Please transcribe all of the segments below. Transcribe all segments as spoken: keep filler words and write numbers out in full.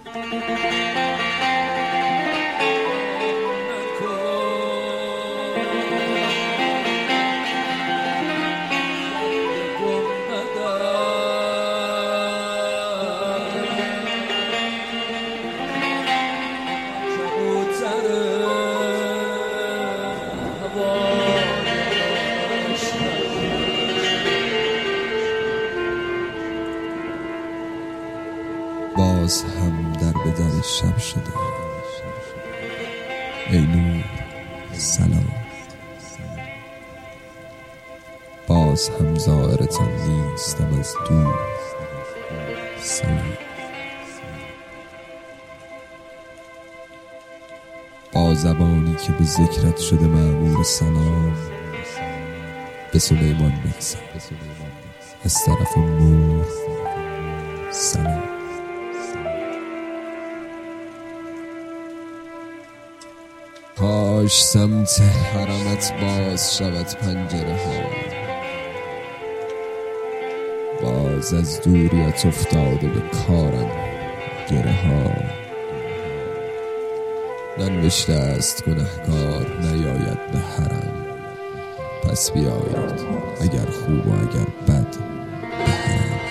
باز هم در به در شب شده. ای نور سلام، باز هم زائرتان نیستم از دور. سلام. با زبانی که به ذکرت شده مأمور سلام، به سلیمان میرسم از طرف نور. سلام. کاش سمت حرمت باز شود پنجره ها، باز از دوریت افتاده به کارم گره ها. ننوشته است گنهکار نیاید به حرم، پس بیاید اگر خوب و اگر بد به حرم.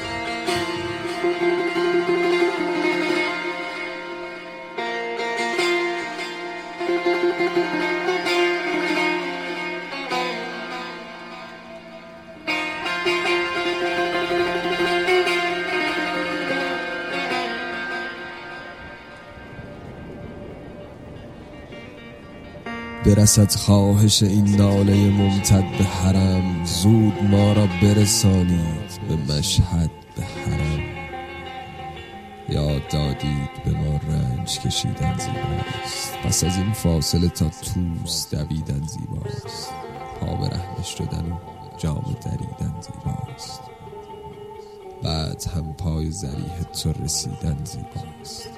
برسد خواهش این ناله ممتد به حرم، زود ما را برسانید به مشهد به حرم. یاد دادید به ما رنج کشیدن زیباست، پس از این فاصله تا توس دویدن زیباست. پا به رحمه شدن و جام دریدن زیباست، بعد هم پای ذریح تو رسیدن زیباست.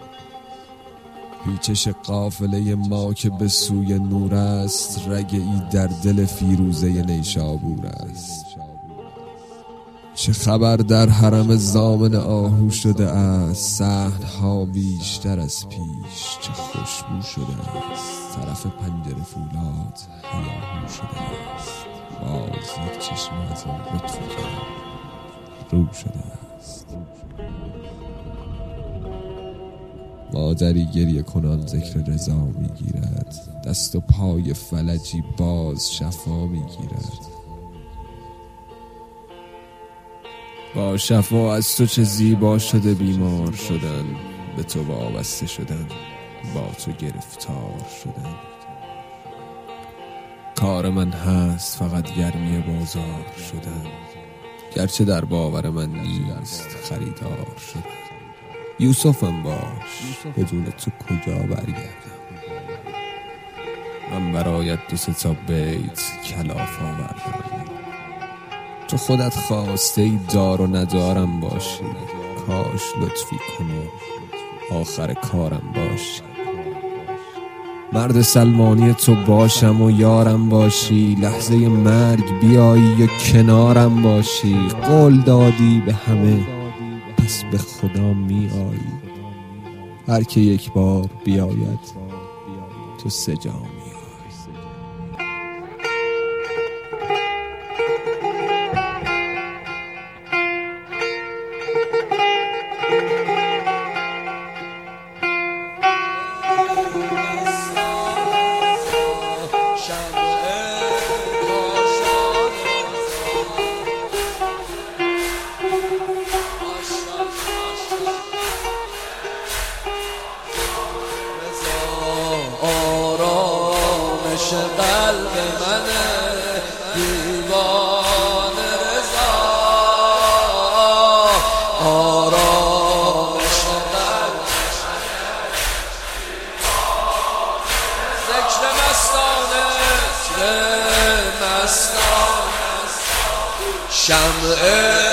پیچش قافله ما که به سوی نور است، رگه‌ای در دل فیروزه نیشابور است. چه خبر در حرم زامن آهو شده است، صحن‌ها بیشتر از پیش چه خوشبو شده است. طرف پنجره فولاد هیاهو شده است، باز یک چشم از آن لطف رو شده است. مادری گریه کنان ذکر رضا میگیرد، دست و پای فلجی باز شفا میگیرد. با شفا از تو چه زیبا شده بیمار شدن، به تو وابسته شدن، با تو گرفتار شدن. کار من هست فقط گرمی بازار شدن، گرچه در باور من نیست خریدار شدن. یوسفم باش بدون تو کجا برگردم، من برایت دو سه تا بیت کلاف آوردم. تو خودت خواسته ای دار و ندارم باشی، کاش لطفی کنی آخر کارم باشی. مرد سلمانی تو باشم و یارم باشی، لحظه مرگ بیایی و کنارم باشی. قول دادی به همه پس به خدا می آیی، هر که یک بار بیاید تو سه جا می آیی. قلب من دیوان رضا، آرامش قلب ذکر مستانه، ذکر مستانه، شمع